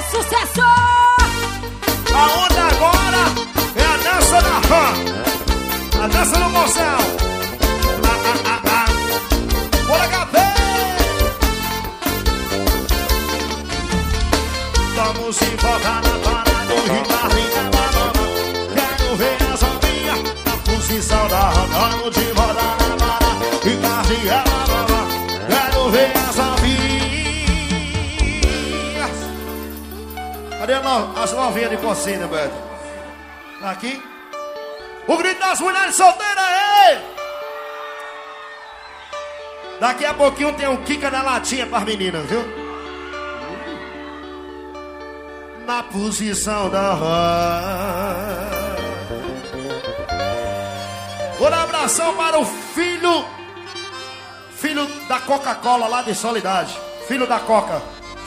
sucesso! A onda agora é a dança da rã, a dança do moção. Bora, HP! Vamos invocar na parada do Ricardinho. Quero ver essa minha, a posição da rã. Vamos de rodar na parada, Ricardinho. Quero ver essa minha. Cadê as novinhas de Pocina, Beto? Tá aqui? O grito das mulheres solteiras, ei! Daqui a pouquinho tem um Kika na latinha pras meninas, viu? Na posição da rã. Um abração para o filho da Coca-Cola lá de Solidade. Filho da Coca.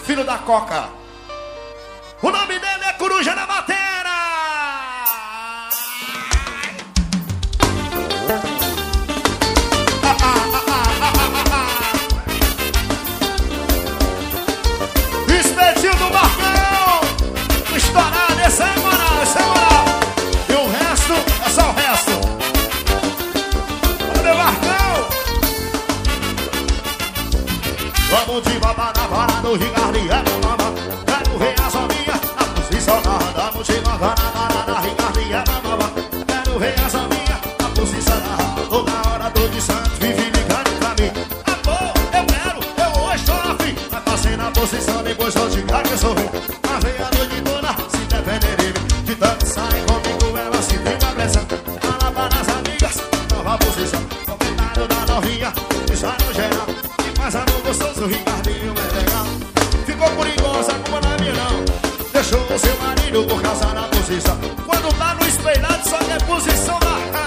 O nome dele é Coruja na Batera. Espetinho do Marcão. Estourado, esse é moral, esse é moral. E o resto é só o resto. Olha, Marcão. Vamos de babá na vara do Ricardinho. Quero ver a sominha, a posição da rã. Vamos de babá na vara da Ricardinho. Quero ver a sominha, a posição da rã. Toda hora tô de Santos, vive ligando pra mim. Amor, eu quero, eu hoje tô afim. Vai passei na posição, depois vou te dar que eu sorri. A veia a noite toda, se depender de mim. De tanto sai comigo, ela se tem a pressão. Fala para as amigas, nova posição. Comentário da novinha, está no geral. E faz amor gostoso, Ricardinho é legal. Ficou perigosa, como não é minha não. Deixou o seu marido por causa da posição. Quando tá no espelhado, só que é posição da rã.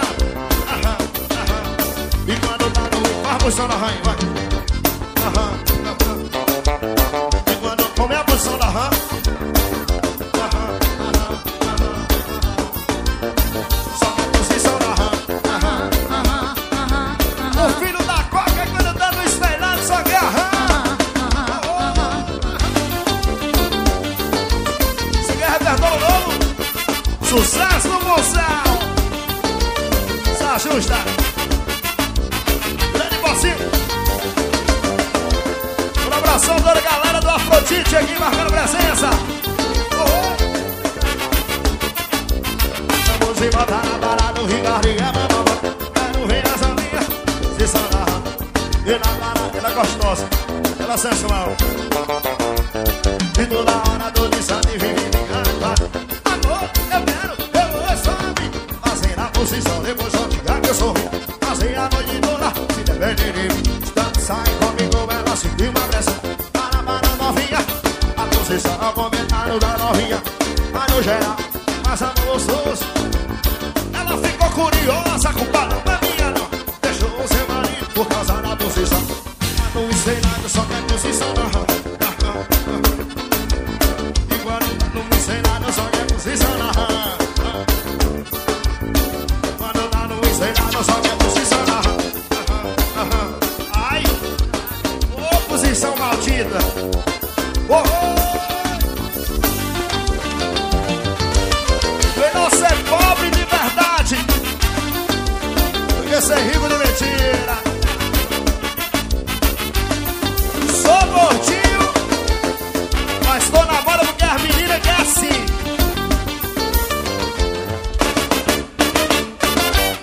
E quando tá no a posição da rã, vai. E quando come a posição da rã. Só que a posição da rã. O filho da Coca, quando tá no espelhado, só que é a rã. Você quer repertório novo? Sucesso no moção. Se ajusta. Grande Bocinho. Um abração toda a galera do Afrodite aqui marcando presença. Vamos botar na parada do Ricardinho. Quero ver essa minha, se sanar. E na parada ela é gostosa, ela é sensual. E toda hora tô de santo e vive ligando. Amor, eu quero, eu vou saber. Fazer a posição, depois vou ligar que eu sorri. Fazer a noite toda, se depender de mim. Tanto sai comigo, ela sentiu uma pressão. Para novinha, a posição, o comentário da novinha. Mas no geral, mas amor gostoso. Ela ficou curiosa, a culpa não é minha não. Deixou o seu marido por causa da posição. Mas não sei nada, só que é posição da rã. Igual não sei nada, só que é posição da rã.